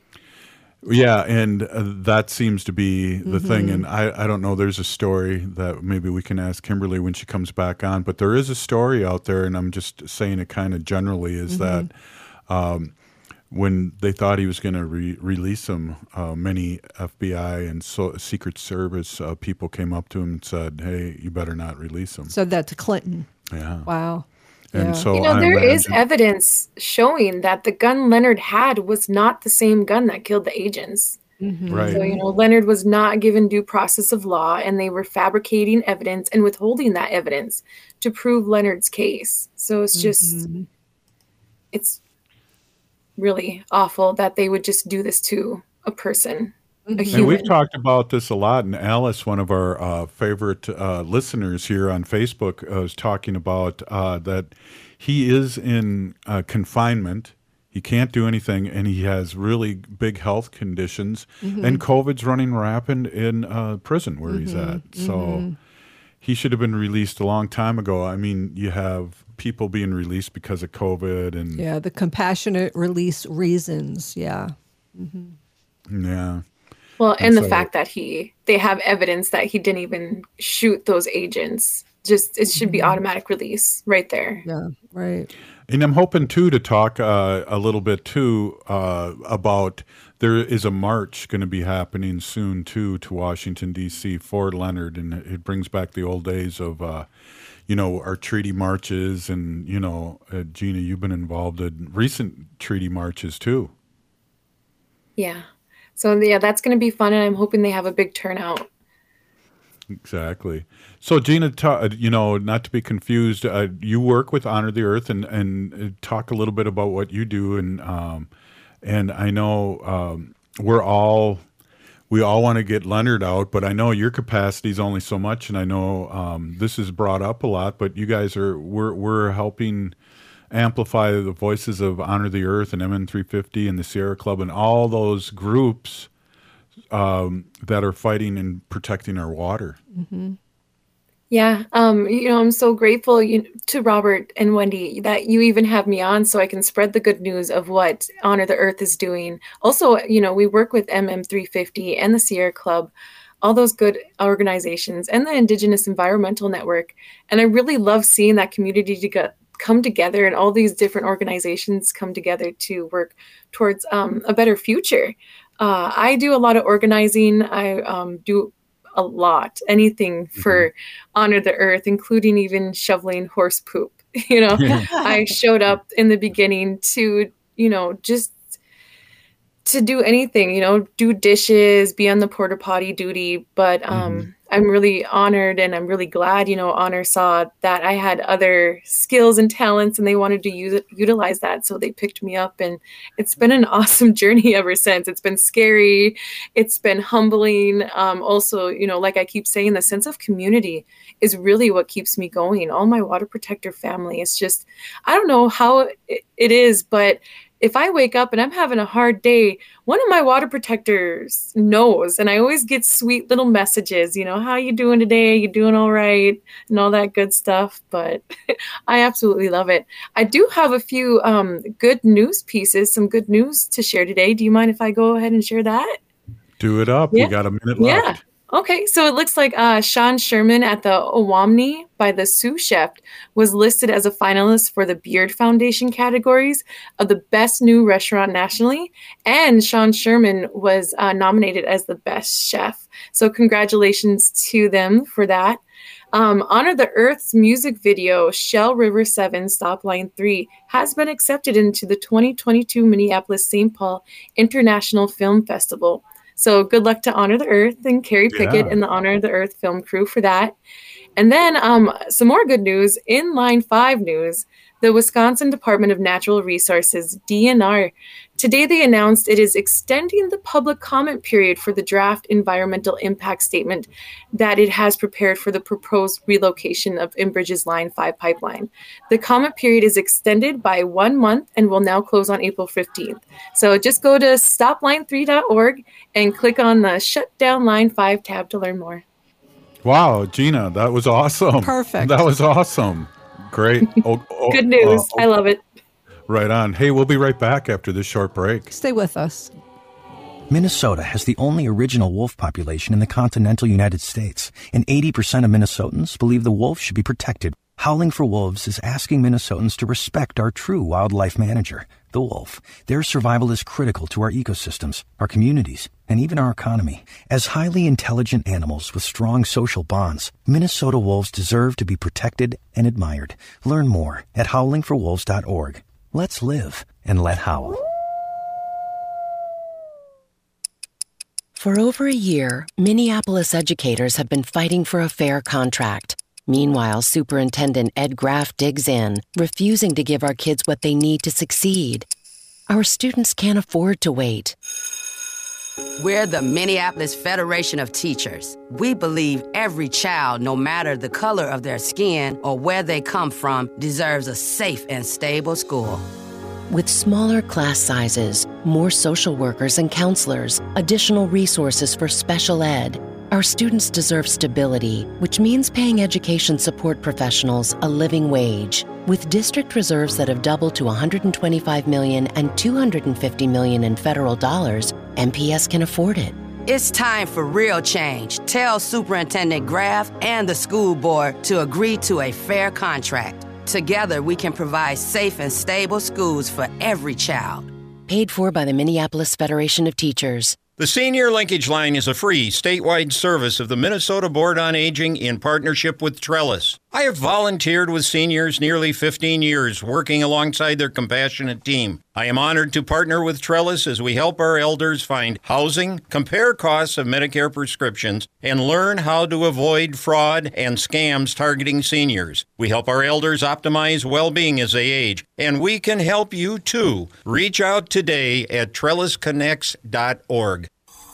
Yeah, and uh, that seems to be the thing. Mhm. And I, I don't know, there's a story that maybe we can ask Kimberly when she comes back on, but there is a story out there, and I'm just saying it kind of generally, is Mhm. that um, when they thought he was going to re- release him, uh, many F B I and so Secret Service uh, people came up to him and said, hey, you better not release him. Said that to Clinton. Yeah. Wow. And Yeah. so You know, I there is imagine- evidence showing that the gun Leonard had was not the same gun that killed the agents. Right. So, you know, Leonard was not given due process of law, and they were fabricating evidence and withholding that evidence to prove Leonard's case. So it's just, Mhm. it's really awful that they would just do this to a person, a And human. we've talked about this a lot. And Alice, one of our uh, favorite uh, listeners here on Facebook, uh, is talking about uh, that he is in uh, confinement. He can't do anything, and he has really big health conditions. Mhm. And COVID's running rampant in uh, prison where he's Mhm, at. So mhm. he should have been released a long time ago. I mean, you have people being released because of COVID, and Yeah, the compassionate release reasons. Yeah. Mhm. yeah. Well, And and the so- fact that he, they have evidence that he didn't even shoot those agents. Just, it should be automatic release right there. Yeah, right. And I'm hoping too to talk uh, a little bit too uh, about there is a march going to be happening soon too to Washington D C for Leonard, and it brings back the old days of uh, you know, our treaty marches, and you know, uh, Gina, you've been involved in recent treaty marches too. Yeah. So yeah, that's going to be fun, and I'm hoping they have a big turnout. Exactly. So, Gina, ta- uh, you know, not to be confused, uh, you work with Honor the Earth, and and uh, talk a little bit about what you do, and um, and I know um, we're all we all want to get Leonard out, but I know your capacity is only so much, and I know um, this is brought up a lot, but you guys are we're we're helping amplify the voices of Honor the Earth and M N three fifty and the Sierra Club and all those groups um, that are fighting and protecting our water. Mm-hmm. Yeah, um, you know, I'm so grateful you, to Robert and Wendy that you even have me on so I can spread the good news of what Honor the Earth is doing. Also, you know, we work with M M three fifty and the Sierra Club, all those good organizations, and the Indigenous Environmental Network. And I really love seeing that community to get, come together, and all these different organizations come together to work towards um, a better future. Uh, I do a lot of organizing. I um, do a lot, anything for Honor the Earth, including even shoveling horse poop. You know, I showed up in the beginning to, you know, just to do anything, you know, do dishes, be on the porta potty duty. But um, Mm-hmm. I'm really honored, and I'm really glad, you know, Honor saw that I had other skills and talents, and they wanted to use it, utilize that. So they picked me up, and it's been an awesome journey ever since. It's been scary. It's been humbling. Um, also, you know, like I keep saying, the sense of community is really what keeps me going. All my water protector family, it's just, I don't know how it, it is, but if I wake up and I'm having a hard day, one of my water protectors knows, and I always get sweet little messages, you know, how you doing today? You doing all right? And all that good stuff. But I absolutely love it. I do have a few um, good news pieces, some good news to share today. Do you mind if I go ahead and share that? Do it up. Yeah. We got a minute left. Yeah. Okay, so it looks like uh, Sean Sherman at the Owamni by the Sous Chef was listed as a finalist for the Beard Foundation categories of the Best New Restaurant nationally, and Sean Sherman was uh, nominated as the Best Chef. So congratulations to them for that. Um, Honor the Earth's music video, Shell River seven, Stop Line three, has been accepted into the twenty twenty-two Minneapolis-Saint Paul International Film Festival. So good luck to Honor the Earth and Carrie Pickett Yeah. and the Honor the Earth film crew for that. And then um, some more good news in Line five news. The Wisconsin Department of Natural Resources, D N R, today they announced it is extending the public comment period for the draft environmental impact statement that it has prepared for the proposed relocation of Enbridge's Line five pipeline. The comment period is extended by one month and will now close on April fifteenth. So just go to stop line three dot org and click on the Shut Down Line five tab to learn more. Wow, Gina, that was awesome. Perfect. That was awesome. Great. Oh, oh, Good news. uh, I love it. Right on. Hey, we'll be right back after this short break. Stay with us. Minnesota has the only original wolf population in the continental United States, and eighty percent of Minnesotans believe the wolf should be protected. Howling for Wolves is asking Minnesotans to respect our true wildlife manager, the wolf. Their survival is critical to our ecosystems, our communities, and even our economy. As highly intelligent animals with strong social bonds, Minnesota wolves deserve to be protected and admired. Learn more at howling for wolves dot org. Let's live and let howl. For over a year, Minneapolis educators have been fighting for a fair contract. Meanwhile, Superintendent Ed Graff digs in, refusing to give our kids what they need to succeed. Our students can't afford to wait. We're the Minneapolis Federation of Teachers. We believe every child, no matter the color of their skin or where they come from, deserves a safe and stable school. With smaller class sizes, more social workers and counselors, additional resources for special ed, our students deserve stability, which means paying education support professionals a living wage. With district reserves that have doubled to one hundred twenty-five million dollars and two hundred fifty million dollars in federal dollars, M P S can afford it. It's time for real change. Tell Superintendent Graff and the school board to agree to a fair contract. Together, we can provide safe and stable schools for every child. Paid for by the Minneapolis Federation of Teachers. The Senior Linkage Line is a free statewide service of the Minnesota Board on Aging in partnership with Trellis. I have volunteered with seniors nearly fifteen years, working alongside their compassionate team. I am honored to partner with Trellis as we help our elders find housing, compare costs of Medicare prescriptions, and learn how to avoid fraud and scams targeting seniors. We help our elders optimize well-being as they age, and we can help you too. Reach out today at trellis connects dot org.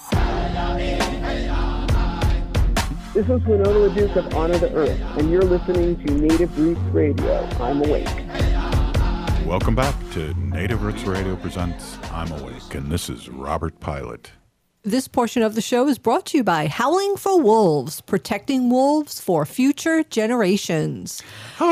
This is Winona LaDuke of Honor the Earth, and you're listening to Native Roots Radio. I'm Awake. Welcome back to Native Roots Radio presents I'm Awake, and this is Robert Pilot. This portion of the show is brought to you by Howling for Wolves, protecting wolves for future generations.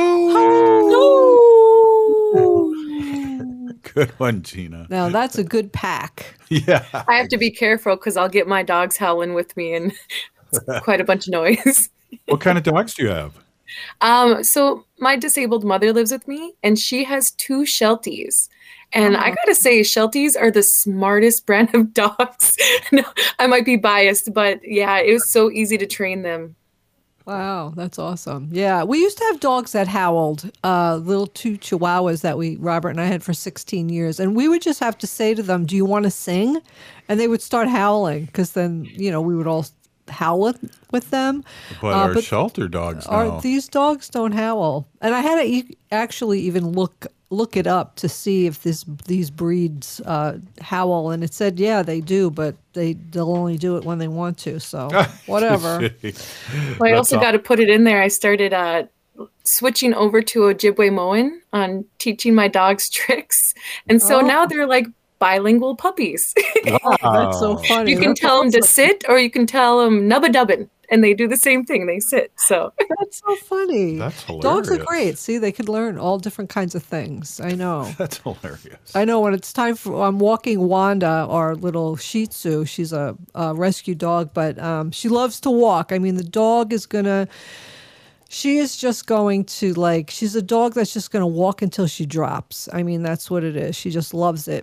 Good one, Gina. Now, that's a good pack. Yeah. I have to be careful because I'll get my dogs howling with me, and it's quite a bunch of noise. What kind of dogs do you have? Um, so my disabled mother lives with me, and she has two Shelties. And I gotta say, Shelties are the smartest brand of dogs. No, I might be biased, but yeah, it was so easy to train them. Wow, that's awesome. Yeah, we used to have dogs that howled, uh, little two Chihuahuas that we, Robert and I had for sixteen years. And we would just have to say to them, do you want to sing? And they would start howling because then, you know, we would all howl with, with them. But uh, our but shelter dogs now. Our, these dogs don't howl. And I had to e- actually even look look it up to see if this these breeds uh, howl. And it said, yeah, they do, but they, they'll only do it when they want to. So whatever. Well, I also got to put it in there. I started uh, switching over to Ojibwe Moan on teaching my dogs tricks. And so Oh. now they're like bilingual puppies. Wow. That's so funny. You can That's tell them to awesome. sit or you can tell them nubba dubbin, and they do the same thing. They sit. So That's so funny. That's Dogs are hilarious. great. See, they can learn all different kinds of things. I know. That's hilarious. I know when it's time for, I'm walking Wanda, our little Shih Tzu. She's a, a rescue dog, but um, she loves to walk. I mean, the dog is going to, she is just going to like, she's a dog that's just going to walk until she drops. I mean, that's what it is. She just loves it.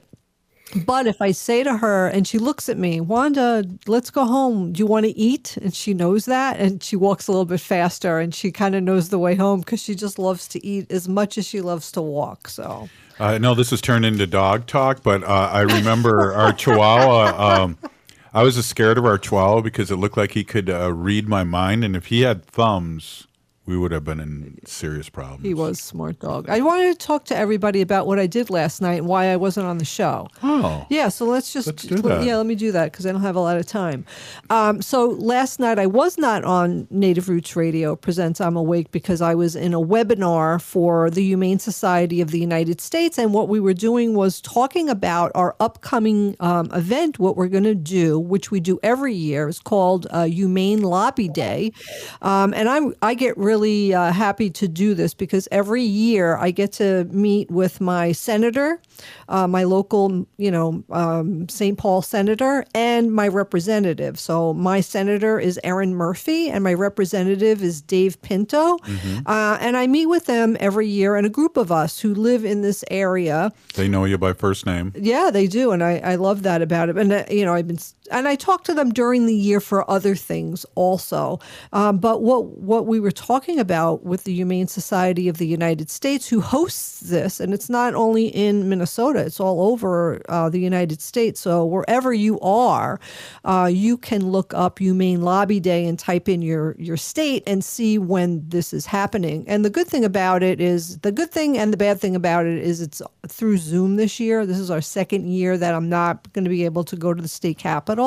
But if I say to her and she looks at me, Wanda, let's go home. Do you want to eat? And she knows that. And she walks a little bit faster and she kind of knows the way home because she just loves to eat as much as she loves to walk. So I know this has turned into dog talk, but uh, I remember our Chihuahua. Um, I was scared of our Chihuahua because it looked like he could uh, read my mind. And if he had thumbs, we would have been in serious problems. he was a smart dog. I wanted to talk to everybody about what I did last night and why I wasn't on the show. Oh. Yeah, so let's just Let's do that. yeah, let me do that because I don't have a lot of time. Um, so last night I was not on Native Roots Radio presents I'm Awake because I was in a webinar for the Humane Society of the United States, and what we were doing was talking about our upcoming um, event. What we're going to do, which we do every year, is called uh, Humane Lobby Day, um, and I'm I get really uh, happy to do this because every year I get to meet with my senator, uh, my local, you know, um, Saint Paul senator, and my representative. So my senator is Erin Murphy, and my representative is Dave Pinto. Mm-hmm. Uh, and I meet with them every year, and a group of us who live in this area. They know you by first name. Yeah, they do, and I, I love that about it. And uh, you know, I've been and I talk to them during the year for other things also. Um, but what what we were talking about with the Humane Society of the United States, who hosts this, and it's not only in Minnesota, it's all over uh, the United States. So wherever you are, uh, you can look up Humane Lobby Day and type in your your state and see when this is happening. And the good thing about it is the good thing and the bad thing about it is it's through Zoom this year. This is our second year that I'm not going to be able to go to the state capitol.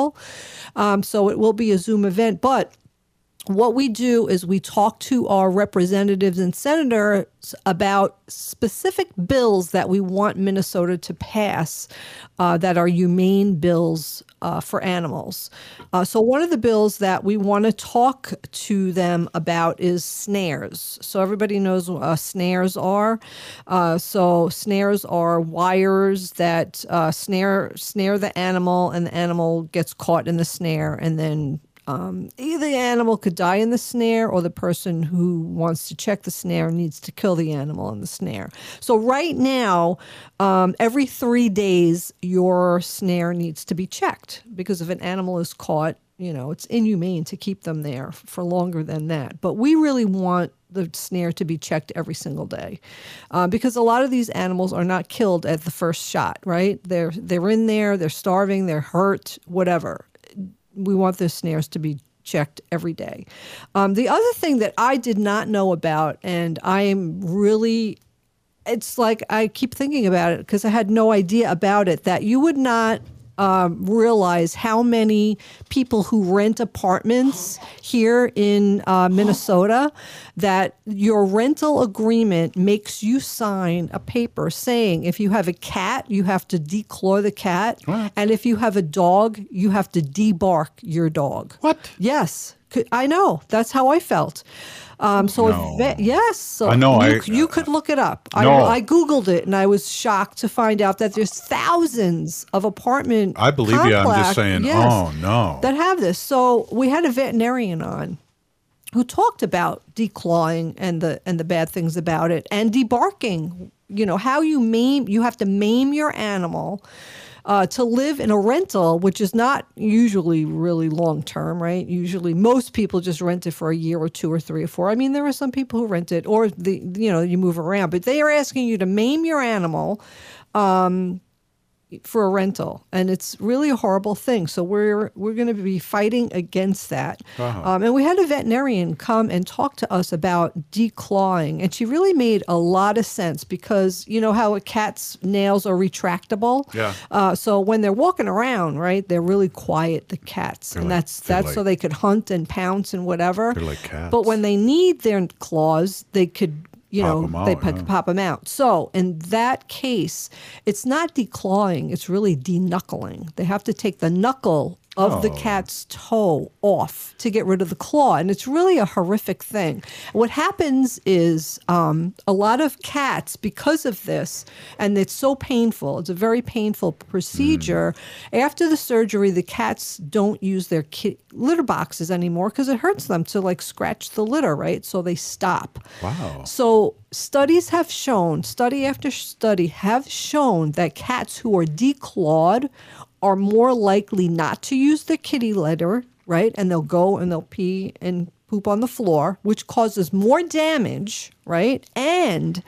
Um, so it will be a Zoom event. But what we do is we talk to our representatives and senators about specific bills that we want Minnesota to pass uh, that are humane bills uh, for animals. Uh, so one of the bills that we want to talk to them about is snares. So everybody knows what uh, snares are. Uh, so snares are wires that uh, snare snare the animal, and the animal gets caught in the snare, and then Um, either the animal could die in the snare or the person who wants to check the snare needs to kill the animal in the snare. So right now, um, every three days, your snare needs to be checked because if an animal is caught, you know, it's inhumane to keep them there for longer than that. But we really want the snare to be checked every single day uh, because a lot of these animals are not killed at the first shot, right? They're, they're in there, they're starving, they're hurt, whatever. We want the snares to be checked every day. Um, the other thing that I did not know about, and I am really, it's like I keep thinking about it because I had no idea about it, that you would not um, realize how many people who rent apartments here in uh, Minnesota, that your rental agreement makes you sign a paper saying if you have a cat, you have to declaw the cat. What? And if you have a dog, you have to debark your dog. What? Yes. I know. That's how I felt. Um, so No. if, yes. So I know, You, I- you could look it up. No. I, I Googled it and I was shocked to find out that there's thousands of apartment I believe you. I'm complex- just saying, yes, oh, no. that have this. So we had a veterinarian on who talked about declawing and the and the bad things about it and debarking. You know, how you maim, you have to maim your animal uh, to live in a rental, which is not usually really long term, right? Usually most people just rent it for a year or two or three or four. I mean, there are some people who rent it or, the you know, you move around, but they are asking you to maim your animal, um, for a rental, and it's really a horrible thing. So we're we're going to be fighting against that. Uh-huh. Um, and we had a veterinarian come and talk to us about declawing, and she really made a lot of sense because you know how a cat's nails are retractable. Yeah. Uh, so when they're walking around, right, they're really quiet. The cats, They're and like- that's they're that's like- so they could hunt and pounce and whatever. They're like cats. But when they need their claws, they could. You Pop know, 'em out, they p- yeah. pop them out. So in that case, it's not declawing, it's really deknuckling. They have to take the knuckle of the Oh. cat's toe off to get rid of the claw. And it's really a horrific thing. What happens is um, a lot of cats, because of this, and it's so painful, it's a very painful procedure. After the surgery, the cats don't use their ki- litter boxes anymore because it hurts them to like scratch the litter, right? So they stop. Wow. So studies have shown, study after study have shown that cats who are declawed are more likely not to use their kitty litter, right? And they'll go and they'll pee and poop on the floor, which causes more damage, right? And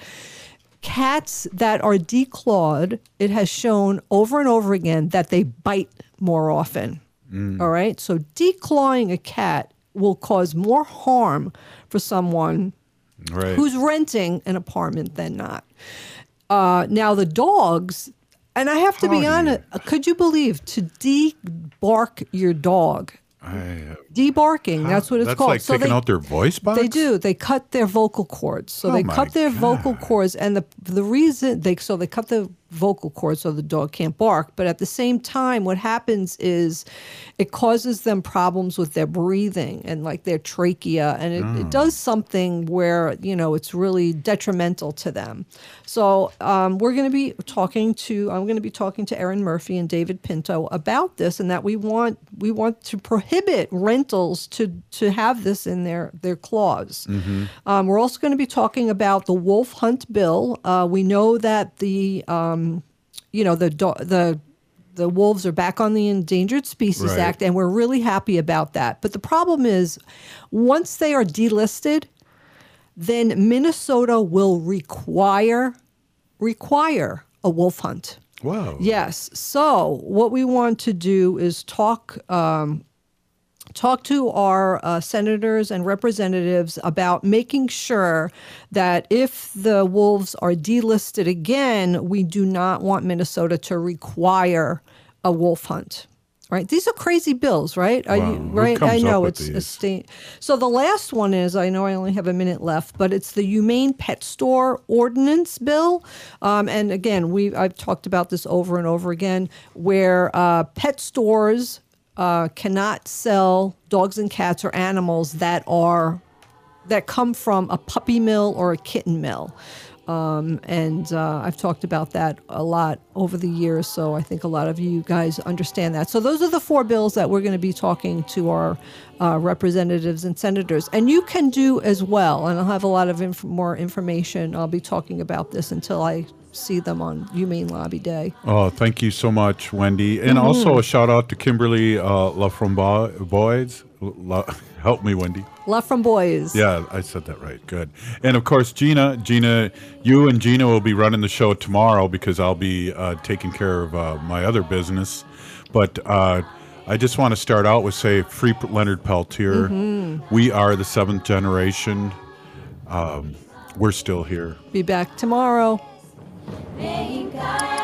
cats that are declawed, it has shown over and over again that they bite more often. Mm. All right. So declawing a cat will cause more harm for someone Right. who's renting an apartment than not. Uh, now the dogs, and I have to be honest, could you believe to de-bark your dog? I, Debarking, that's what it's that's called. like taking out their voice box? They do. They cut their vocal cords. So Oh they my cut their vocal cords, and the the reason they so they cut the vocal cords so the dog can't bark. But at the same time, what happens is it causes them problems with their breathing and like their trachea, and it, Oh. it does something where you know it's really detrimental to them. So um, we're going to be talking to I'm going to be talking to Erin Murphy and David Pinto about this, and that we want we want to prohibit rentals to to have this in their their clause. Mm-hmm. Um, we're also going to be talking about the wolf hunt bill. Uh, we know that the, um, you know, the do- the the wolves are back on the Endangered Species Right. Act, and we're really happy about that. But the problem is, once they are delisted, then Minnesota will require require a wolf hunt. Wow. Yes. So what we want to do is talk. Um, talk to our uh, senators and representatives about making sure that if the wolves are delisted again, we do not want Minnesota to require a wolf hunt. Right? These are crazy bills, right? Are Wow. you, Who right? comes I up know with it's a these? state. So the last one is, I know I only have a minute left, but it's the Humane Pet Store Ordinance Bill. Um, and again, we I've talked about this over and over again, where uh, pet stores uh, cannot sell dogs and cats or animals that are that come from a puppy mill or a kitten mill. Um, and uh, I've talked about that a lot over the years, so I think a lot of you guys understand that. So those are the four bills that we're going to be talking to our uh, representatives and senators. And you can do as well, and I'll have a lot of inf- more information. I'll be talking about this until I see them on Humane Lobby Day. Oh, thank you so much, Wendy. And Mhm. also a shout out to Kimberly uh, LaFramboise. La, help me, Wendy. Love from Boys. Yeah, I said that right. Good. And of course, Gina, Gina, you and Gina will be running the show tomorrow because I'll be uh, taking care of uh, my other business. But uh, I just want to start out with say, free Leonard Peltier. Mhm. We are the seventh generation. Um, we're still here. Be back tomorrow. May God